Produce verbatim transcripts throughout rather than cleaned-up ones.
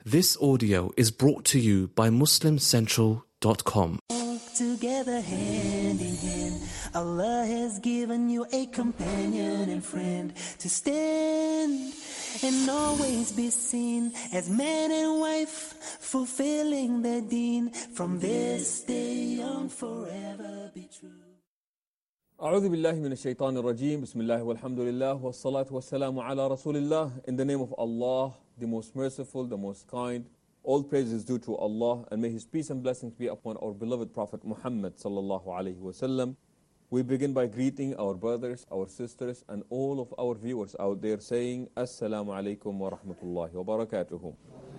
This audio is brought to you by Muslim Central dot com. Together hand in hand, Allah has given you a companion and friend to stand and always be seen as man and wife, fulfilling their deen. From this day on forever be true. أعوذ بالله من الشيطان الرجيم بسم الله والحمد لله والصلاة والسلام على رسول الله. In the name of Allah, the most merciful, the most kind. All praise is due to Allah, and may His peace and blessings be upon our beloved Prophet Muhammad sallallahu alaihi wasallam. We begin by greeting our brothers, our sisters, and all of our viewers out there, saying Assalamu alaikum wa rahmatullahi wa barakatuhu.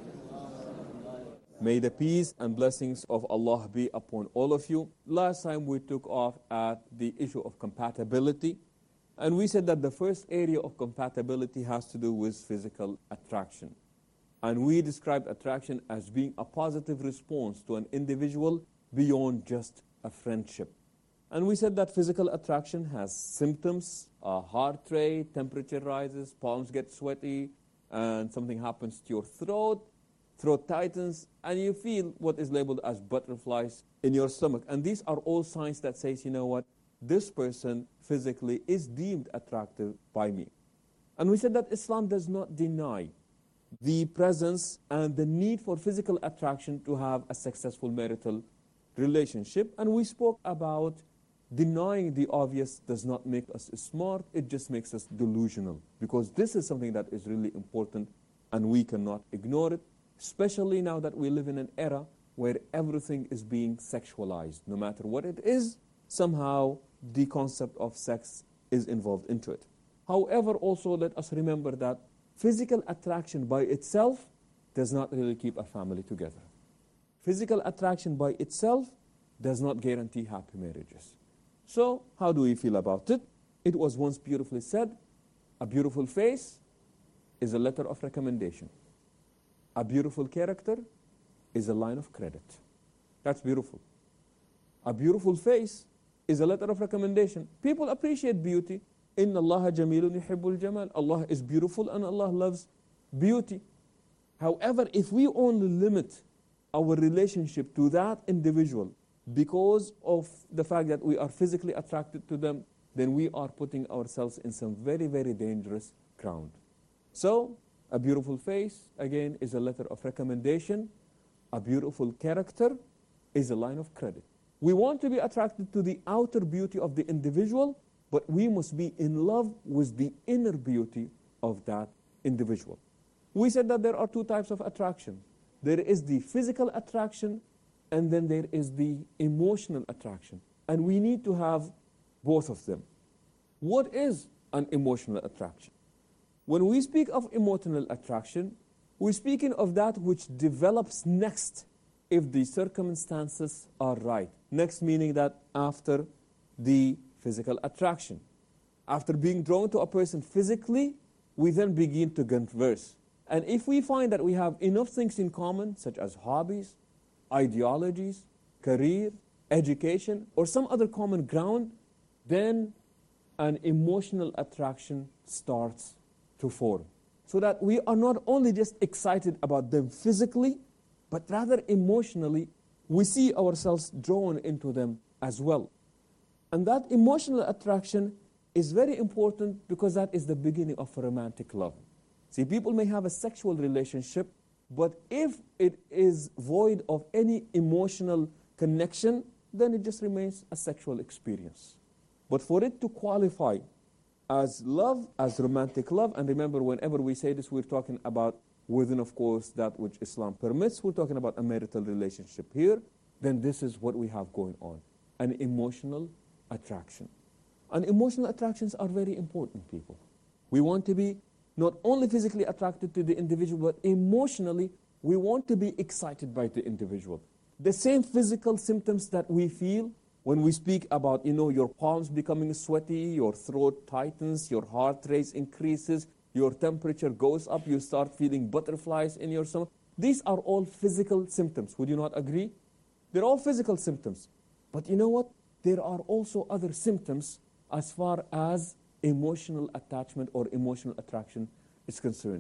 May the peace and blessings of Allah be upon all of you. Last time we took off at the issue of compatibility, and we said that the first area of compatibility has to do with physical attraction. And we described attraction as being a positive response to an individual beyond just a friendship. And we said that physical attraction has symptoms, a heart rate, temperature rises, palms get sweaty, and something happens to your throat, throat tightens, and you feel what is labeled as butterflies in your stomach. And these are all signs that says, you know what, this person physically is deemed attractive by me. And we said that Islam does not deny the presence and the need for physical attraction to have a successful marital relationship. And we spoke about denying the obvious does not make us smart, it just makes us delusional. Because this is something that is really important and we cannot ignore it, especially now that we live in an era where everything is being sexualized. No matter what it is, somehow the concept of sex is involved into it. However, also let us remember that physical attraction by itself does not really keep a family together. Physical attraction by itself does not guarantee happy marriages. So, how do we feel about it? It was once beautifully said, a beautiful face is a letter of recommendation. A beautiful character is a line of credit. That's beautiful. A beautiful face is a letter of recommendation. People appreciate beauty. Inna Allah jamilun yuhibbul jamal. Allah is beautiful and Allah loves beauty. However, if we only limit our relationship to that individual because of the fact that we are physically attracted to them, then we are putting ourselves in some very, very dangerous ground. So, a beautiful face, again, is a letter of recommendation. A beautiful character is a line of credit. We want to be attracted to the outer beauty of the individual, but we must be in love with the inner beauty of that individual. We said that there are two types of attraction. There is the physical attraction, and then there is the emotional attraction. And we need to have both of them. What is an emotional attraction? When we speak of emotional attraction, we're speaking of that which develops next if the circumstances are right. Next meaning that after the physical attraction. After being drawn to a person physically, we then begin to converse. And if we find that we have enough things in common, such as hobbies, ideologies, career, education, or some other common ground, then an emotional attraction starts to form. So that we are not only just excited about them physically, but rather emotionally, we see ourselves drawn into them as well. And that emotional attraction is very important because that is the beginning of a romantic love. See, people may have a sexual relationship, but if it is void of any emotional connection, then it just remains a sexual experience. But for it to qualify as love, as romantic love, and remember, whenever we say this, we're talking about within, of course, that which Islam permits. We're talking about a marital relationship here. Then this is what we have going on, an emotional attraction. And emotional attractions are very important, people. We want to be not only physically attracted to the individual, but emotionally, we want to be excited by the individual. The same physical symptoms that we feel when we speak about, you know, your palms becoming sweaty, your throat tightens, your heart rate increases, your temperature goes up, you start feeling butterflies in your stomach. These are all physical symptoms. Would you not agree? They're all physical symptoms. But you know what? There are also other symptoms as far as emotional attachment or emotional attraction is concerned.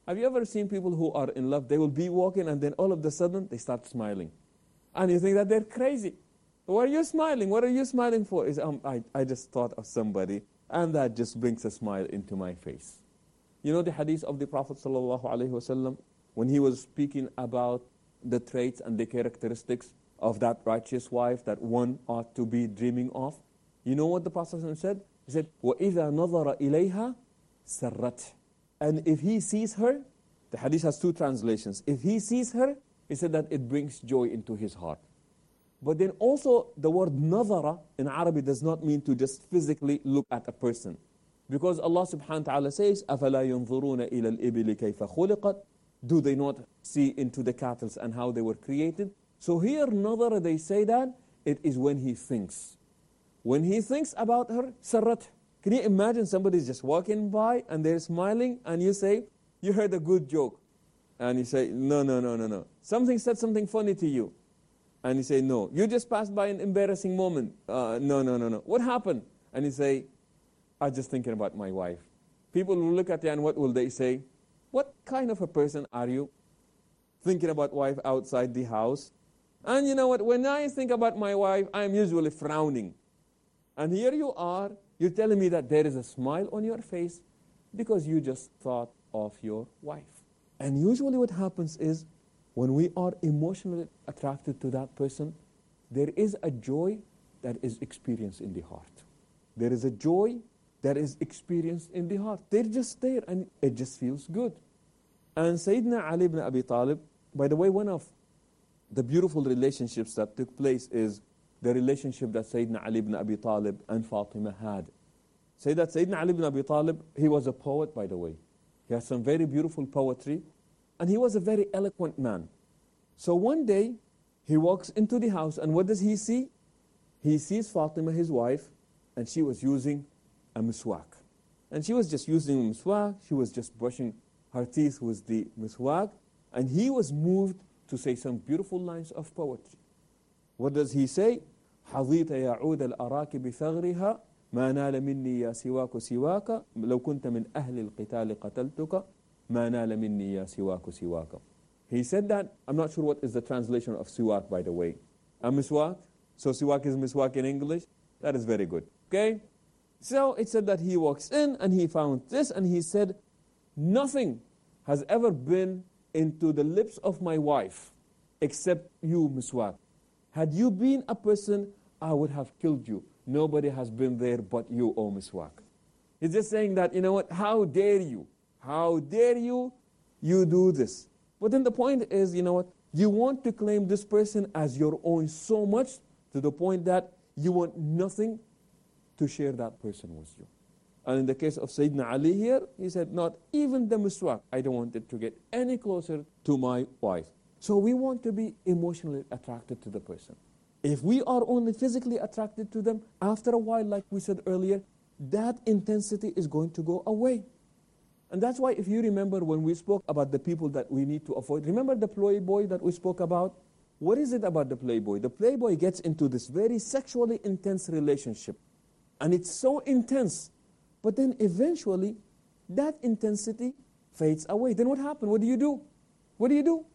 Have you ever seen people who are in love? They will be walking and then all of a sudden they start smiling. And you think that they're crazy. Why are you smiling? What are you smiling for? Is um, I, I just thought of somebody and that just brings a smile into my face. You know the hadith of the Prophet sallallahu alaihi wasallam when he was speaking about the traits and the characteristics of that righteous wife that one ought to be dreaming of? You know what the Prophet said? He said, وَإِذَا نَظَرَ إِلَيْهَا سَرَّتْ. And if he sees her, the hadith has two translations. If he sees her, he said that it brings joy into his heart. But then also the word nazara in Arabic does not mean to just physically look at a person. Because Allah subhanahu wa ta'ala says, أَفَلَا يَنظُرُونَ إِلَى الْإِبِلِ كَيْفَ خُلِقَتْ. Do they not see into the cattle and how they were created? So here, nazara, they say that it is when he thinks. When he thinks about her, sarrat. Can you imagine somebody's just walking by and they're smiling and you say, you heard a good joke. And you say, no, no, no, no, no. Something said something funny to you. And you say, no. You just passed by an embarrassing moment. Uh, no, no, no, no. What happened? And you say, I was just thinking about my wife. People will look at you and what will they say? What kind of a person are you? Thinking about wife outside the house. And you know what? When I think about my wife, I'm usually frowning. And here you are, you're telling me that there is a smile on your face because you just thought of your wife. And usually what happens is, when we are emotionally attracted to that person, there is a joy that is experienced in the heart. There is a joy that is experienced in the heart. They're just there and it just feels good. And Sayyidina Ali ibn Abi Talib, by the way, one of the beautiful relationships that took place is the relationship that Sayyidina Ali ibn Abi Talib and Fatima had. Say that Sayyidina Ali ibn Abi Talib, he was a poet, by the way. He has some very beautiful poetry. And he was a very eloquent man. So one day, he walks into the house, and what does he see? He sees Fatima, his wife, and she was using a miswak. And she was just using a miswak, she was just brushing her teeth with the miswak, and he was moved to say some beautiful lines of poetry. What does he say? حَظِيتَ يَعُودَ الْأَرَاكِ بِثَغْرِهَا مَا نَالَ مِنِّي يَا سِوَاكُ سِوَاكَ لَوْ كُنْتَ مِنْ أَهْلِ الْقِتَالِ قَتَلْتُكَ مَا نَالَ مِنِّي يَا سِوَاكُ سِوَاكَ. He said that, I'm not sure what is the translation of siwak, by the way. A miswak? So siwak is miswak in English? That is very good. Okay? So it said that he walks in and he found this and he said, nothing has ever been into the lips of my wife except you, miswak. Had you been a person, I would have killed you. Nobody has been there but you, O miswak. He's just saying that, you know what, how dare you? How dare you, you do this? But then the point is, you know what, you want to claim this person as your own so much to the point that you want nothing to share that person with you. And in the case of Sayyidina Ali here, he said, not even the miswak, I don't want it to get any closer to my wife. So we want to be emotionally attracted to the person. If we are only physically attracted to them, after a while, like we said earlier, that intensity is going to go away. And that's why if you remember when we spoke about the people that we need to avoid, remember the playboy that we spoke about? What is it about the playboy? The playboy gets into this very sexually intense relationship. And it's so intense. But then eventually, that intensity fades away. Then what happens? What do you do? What do you do?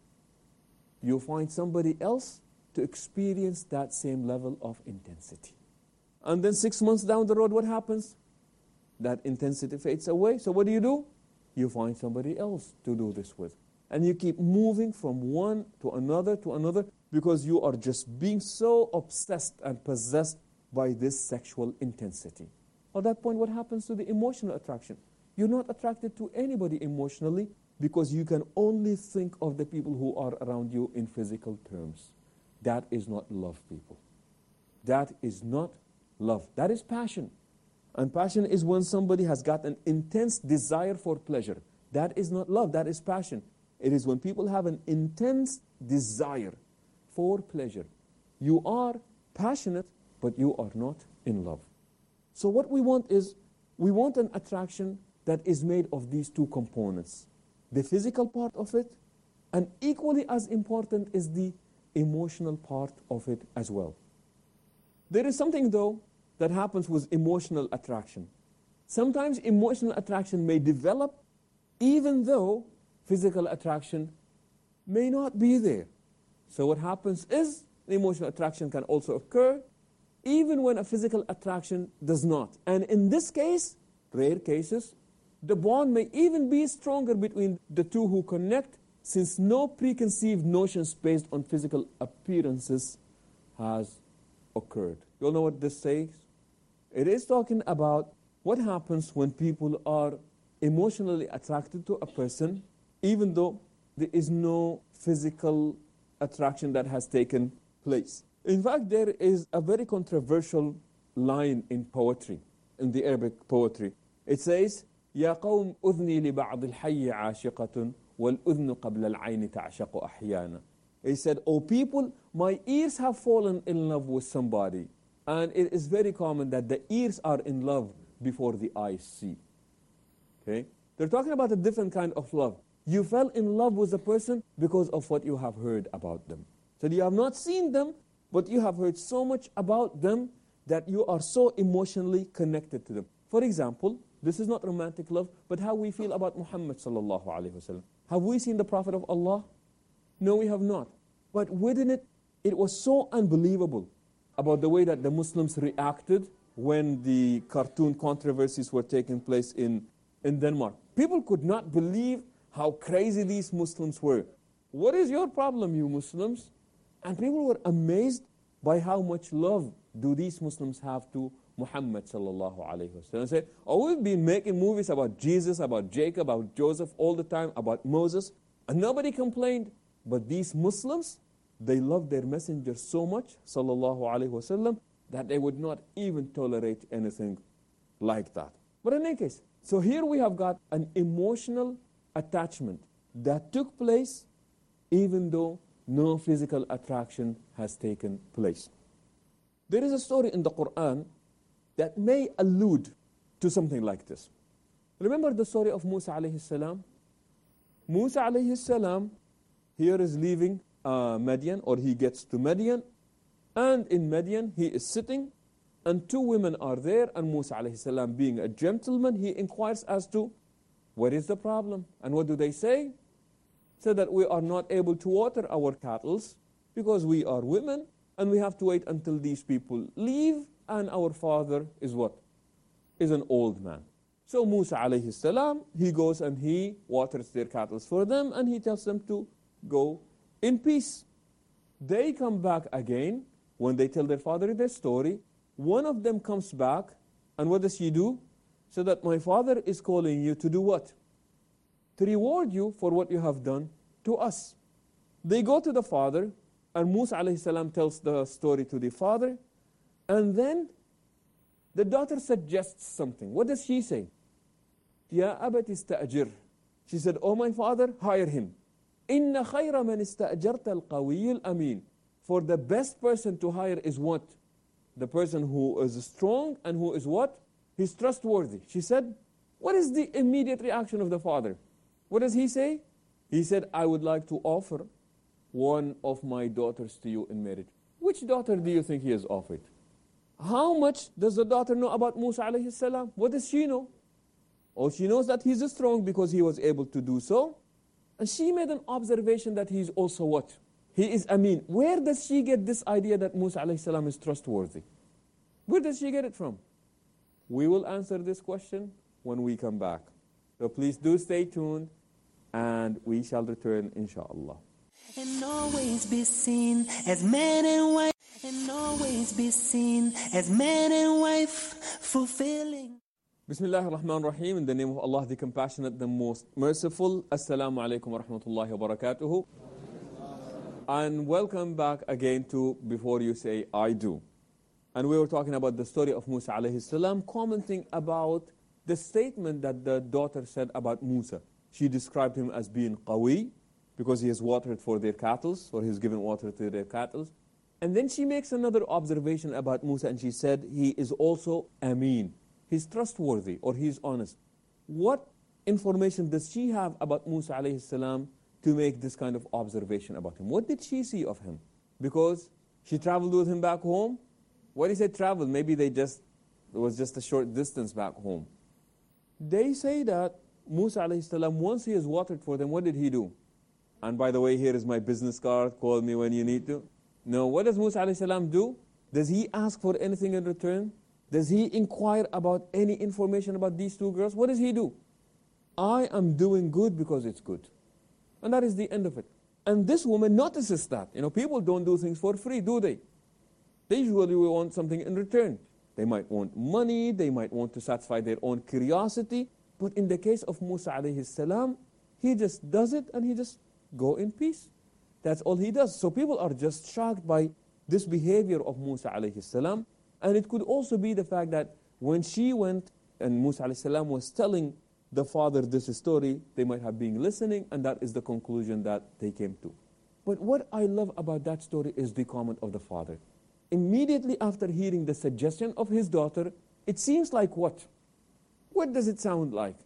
You find somebody else to experience that same level of intensity. And then six months down the road, what happens? That intensity fades away. So what do you do? You find somebody else to do this with. And you keep moving from one to another to another because you are just being so obsessed and possessed by this sexual intensity. At that point, what happens to the emotional attraction? You're not attracted to anybody emotionally because you can only think of the people who are around you in physical terms. That is not love, people. That is not love. That is passion. And passion is when somebody has got an intense desire for pleasure. That is not love, that is passion. It is when people have an intense desire for pleasure. You are passionate, but you are not in love. So what we want is, we want an attraction that is made of these two components. The physical part of it, and equally as important is the emotional part of it as well. There is something, though, that happens with emotional attraction. Sometimes emotional attraction may develop even though physical attraction may not be there. So what happens is the emotional attraction can also occur even when a physical attraction does not. And in this case, rare cases, the bond may even be stronger between the two who connect, since no preconceived notions based on physical appearances has occurred. You all know what this says? It is talking about what happens when people are emotionally attracted to a person, even though there is no physical attraction that has taken place. In fact, there is a very controversial line in poetry, in the Arabic poetry. It says, يا قوم أذني لبعض الحي عاشقة والأذن قبل العين تعشق أحيانا. He said, O people, my ears have fallen in love with somebody. And it is very common that the ears are in love before the eyes see. Okay? They're talking about a different kind of love. You fell in love with a person because of what you have heard about them. So you have not seen them, but you have heard so much about them that you are so emotionally connected to them. For example, this is not romantic love, but how we feel about Muhammad sallallahu alaihi wasallam. Have we seen the Prophet of Allah? No, we have not. But within it, it was so unbelievable about the way that the Muslims reacted when the cartoon controversies were taking place in, in Denmark. People could not believe how crazy these Muslims were. What is your problem, you Muslims? And people were amazed by how much love do these Muslims have to Muhammad sallallahu alayhi wa sallam. Say, oh, we've been making movies about Jesus, about Jacob, about Joseph all the time, about Moses, and nobody complained. But these Muslims, they loved their messenger so much, sallallahu alayhi wa sallam, that they would not even tolerate anything like that. But in any case, so here we have got an emotional attachment that took place even though no physical attraction has taken place. There is a story in the Quran that may allude to something like this. Remember the story of Musa alayhi salam? Musa alayhi salam here is leaving uh, Madian, or he gets to Madian, and in Madian he is sitting, and two women are there, and Musa alayhi salam, being a gentleman, he inquires as to what is the problem. And what do they say? Say that we are not able to water our cattle because we are women, and we have to wait until these people leave, and our father is what? Is an old man. So Musa alayhi salam, he goes and he waters their cattle for them, and he tells them to go in peace. They come back again. When they tell their father their story, one of them comes back, and what does she do? So that my father is calling you to do what? To reward you for what you have done to us. They go to the father, and Musa alayhi salam tells the story to the father, and then the daughter suggests something. What does she say? Ya abat ista'jir. She said, oh my father, hire him. Inna khayra man ista'jarta al-qawiy al-amin. For the best person to hire is what? The person who is strong and who is what? He's trustworthy. She said, what is the immediate reaction of the father? What does he say? He said, I would like to offer one of my daughters to you in marriage. Which daughter do you think he has offered? How much does the daughter know about Musa alayhi salam? What does she know? Oh, she knows that he's strong because he was able to do so. And she made an observation that he's also what? He is Amin. Where does she get this idea that Musa alayhi salam is trustworthy? Where does she get it from? We will answer this question when we come back. So please do stay tuned, and we shall return inshallah. And always be seen as man and wife. And always be seen as man and wife, fulfilling. Bismillah ar-Rahman ar-Rahim. In the name of Allah, the Compassionate, the Most Merciful. Assalamu alaikum wa rahmatullahi wa barakatuhu. And welcome back again to Before You Say I Do. And we were talking about the story of Musa alayhi salam, commenting about the statement that the daughter said about Musa. She described him as being qawi, because he has watered for their cattle, or he's given water to their cattle. And then she makes another observation about Musa, and she said he is also Amin. He's trustworthy, or he's honest. What information does she have about Musa alayhi salam to make this kind of observation about him? What did she see of him? Because she traveled with him back home. What is it travel? Maybe they just, it was just a short distance back home. They say that Musa alayhi salam, once he has watered for them, what did he do? And by the way, here is my business card, call me when you need to. No, what does Musa alayhi salam do? Does he ask for anything in return? Does he inquire about any information about these two girls? What does he do? I am doing good because it's good. And that is the end of it. And this woman notices that. You know, people don't do things for free, do they? They usually will want something in return. They might want money, they might want to satisfy their own curiosity. But in the case of Musa alayhi salam, he just does it and he just go in peace. That's all he does. So people are just shocked by this behavior of Musa alayhi salam. And it could also be the fact that when she went and Musa alayhi salam was telling the father this story, they might have been listening, and that is the conclusion that they came to. But what I love about that story is the comment of the father. Immediately after hearing the suggestion of his daughter, it seems like what? What does it sound like?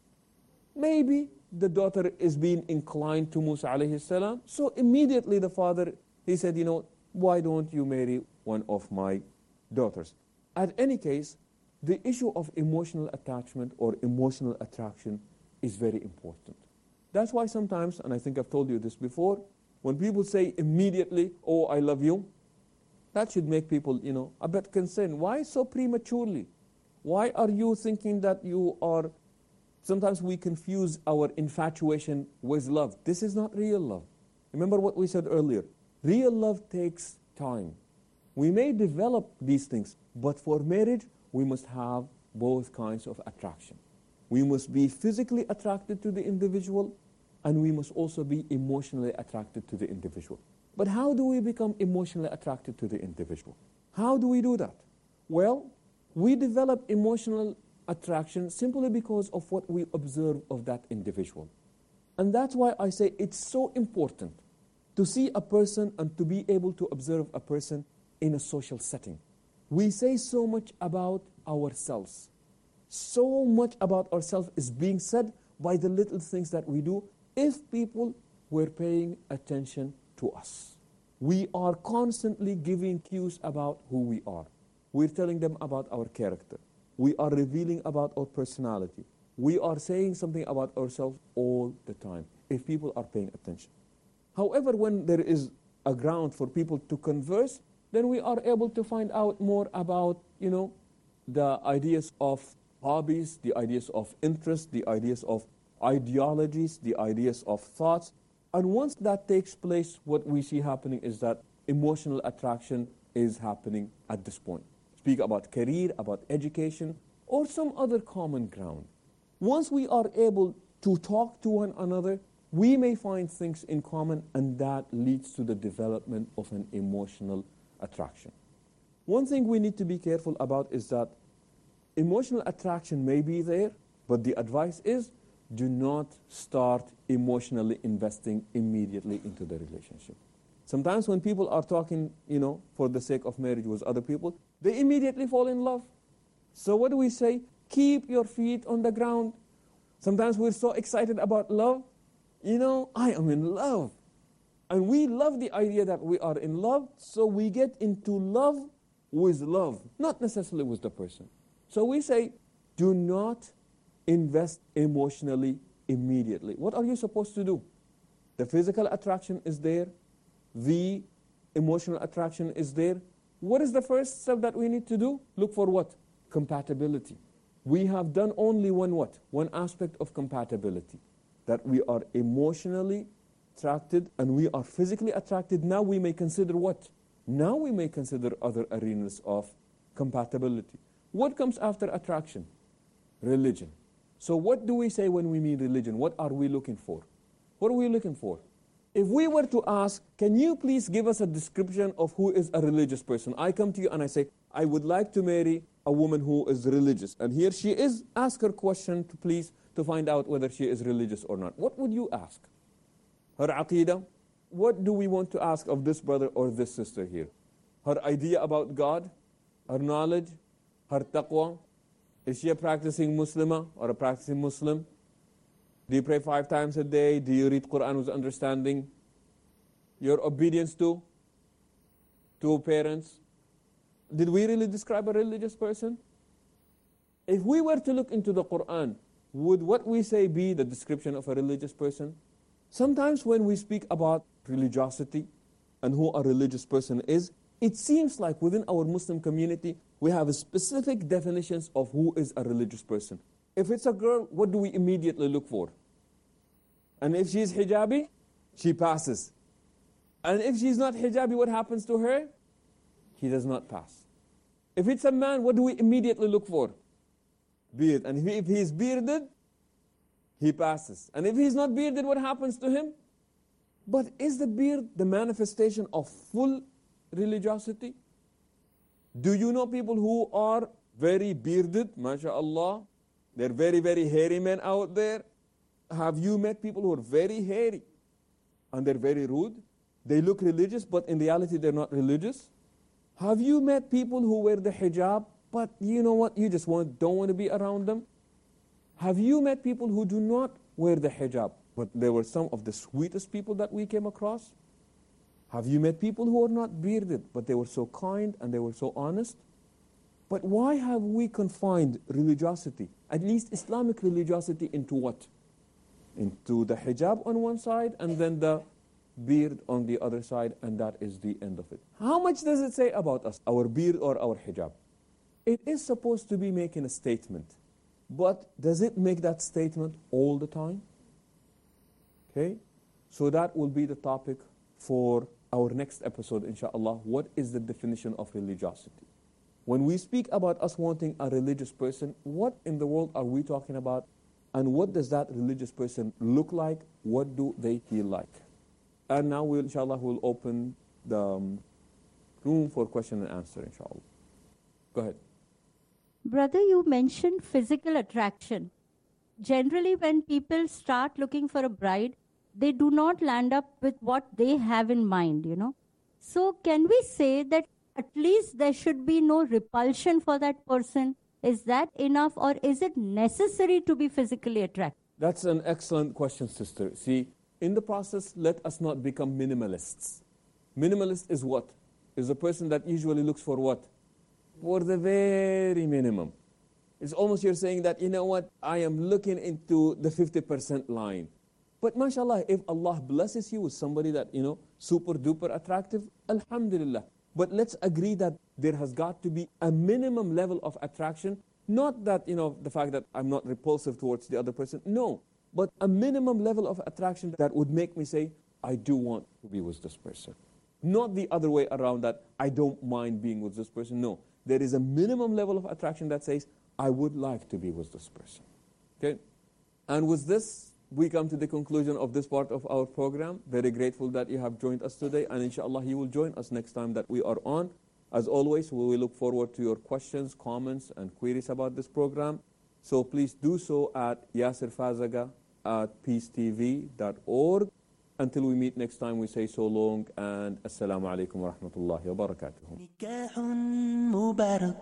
Maybe the daughter is being inclined to Musa alayhi salam. So immediately the father, he said, you know, why don't you marry one of my daughters? At any case, the issue of emotional attachment or emotional attraction is very important. That's why sometimes, and I think I've told you this before, when people say immediately, oh, I love you, that should make people, you know, a bit concerned. Why so prematurely? Why are you thinking that you are... Sometimes we confuse our infatuation with love. This is not real love. Remember what we said earlier. Real love takes time. We may develop these things, but for marriage, we must have both kinds of attraction. We must be physically attracted to the individual, and we must also be emotionally attracted to the individual. But how do we become emotionally attracted to the individual? How do we do that? Well, we develop emotional attraction simply because of what we observe of that individual. And that's why I say it's so important to see a person and to be able to observe a person in a social setting. We say so much about ourselves. So much about ourselves is being said by the little things that we do if people were paying attention to us. We are constantly giving cues about who we are. We're telling them about our character. We are revealing about our personality. We are saying something about ourselves all the time if people are paying attention. However, when there is a ground for people to converse, then we are able to find out more about, you know, the ideas of hobbies, the ideas of interest, the ideas of ideologies, the ideas of thoughts. And once that takes place, what we see happening is that emotional attraction is happening at this point. Speak about career, about education, or some other common ground. Once we are able to talk to one another, we may find things in common, and that leads to the development of an emotional attraction. One thing we need to be careful about is that emotional attraction may be there, but the advice is do not start emotionally investing immediately into the relationship. Sometimes when people are talking, you know, for the sake of marriage with other people, they immediately fall in love. So what do we say? Keep your feet on the ground. Sometimes we're so excited about love. You know, I am in love. And we love the idea that we are in love, so we get into love with love, not necessarily with the person. So we say, do not invest emotionally immediately. What are you supposed to do? The physical attraction is there. The emotional attraction is there. What is the first step that we need to do? Look for what? Compatibility. We have done only one what? One aspect of compatibility. That we are emotionally attracted and we are physically attracted. Now we may consider what? Now we may consider other arenas of compatibility. What comes after attraction? Religion. So what do we say when we mean religion? What are we looking for? What are we looking for? If we were to ask, can you please give us a description of who is a religious person? I come to you and I say, I would like to marry a woman who is religious. And here she is. Ask her question to please to find out whether she is religious or not. What would you ask? Her aqidah? What do we want to ask of this brother or this sister here? Her idea about God? Her knowledge? Her taqwa? Is she a practicing Muslimah or a practicing Muslim? Do you pray five times a day? Do you read Quran with understanding? Your obedience to? To parents? Did we really describe a religious person? If we were to look into the Quran, would what we say be the description of a religious person? Sometimes when we speak about religiosity and who a religious person is, it seems like within our Muslim community, we have specific definitions of who is a religious person. If it's a girl, what do we immediately look for? And if she's hijabi, she passes. And if she's not hijabi, what happens to her? He does not pass. If it's a man, what do we immediately look for? Beard. And if he is bearded, he passes. And if he's not bearded, what happens to him? But is the beard the manifestation of full religiosity? Do you know people who are very bearded, mashallah? They're very, very hairy men out there. Have you met people who are very hairy and they're very rude? They look religious, but in reality they're not religious. Have you met people who wear the hijab, but you know what, you just want, don't want to be around them? Have you met people who do not wear the hijab, but they were some of the sweetest people that we came across? Have you met people who are not bearded, but they were so kind and they were so honest? But why have we confined religiosity, at least Islamic religiosity, into what? Into the hijab on one side and then the beard on the other side, and that is the end of it. How much does it say about us, our beard or our hijab? It is supposed to be making a statement, but does it make that statement all the time? Okay, so that will be the topic for our next episode, inshallah. What is the definition of religiosity? When we speak about us wanting a religious person, what in the world are we talking about? And what does that religious person look like? What do they feel like? And now, we'll, inshallah, we'll open the um, room for question and answer, inshallah. Go ahead. Brother, you mentioned physical attraction. Generally, when people start looking for a bride, they do not land up with what they have in mind, you know. So can we say that at least there should be no repulsion for that person? Is that enough, or is it necessary to be physically attracted? That's an excellent question, sister. See, in the process, let us not become minimalists. Minimalist is what? Is a person that usually looks for what? For the very minimum. It's almost you're saying that, you know what, I am looking into the fifty percent line. But mashallah, if Allah blesses you with somebody that, you know, super duper attractive, alhamdulillah. But let's agree that there has got to be a minimum level of attraction. Not that, you know, the fact that I'm not repulsive towards the other person. No. But a minimum level of attraction that would make me say, I do want to be with this person. Not the other way around, that I don't mind being with this person. No. There is a minimum level of attraction that says, I would like to be with this person. Okay? And with this, we come to the conclusion of this part of our program. Very grateful that you have joined us today, and inshallah you will join us next time that we are on. As always, we will look forward to your questions, comments, and queries about this program. So please do so at Yasir Fazaga at peace t v dot org. Until we meet next time, we say so long, and assalamu alaikum wa rahmatullahi wa barakatuh.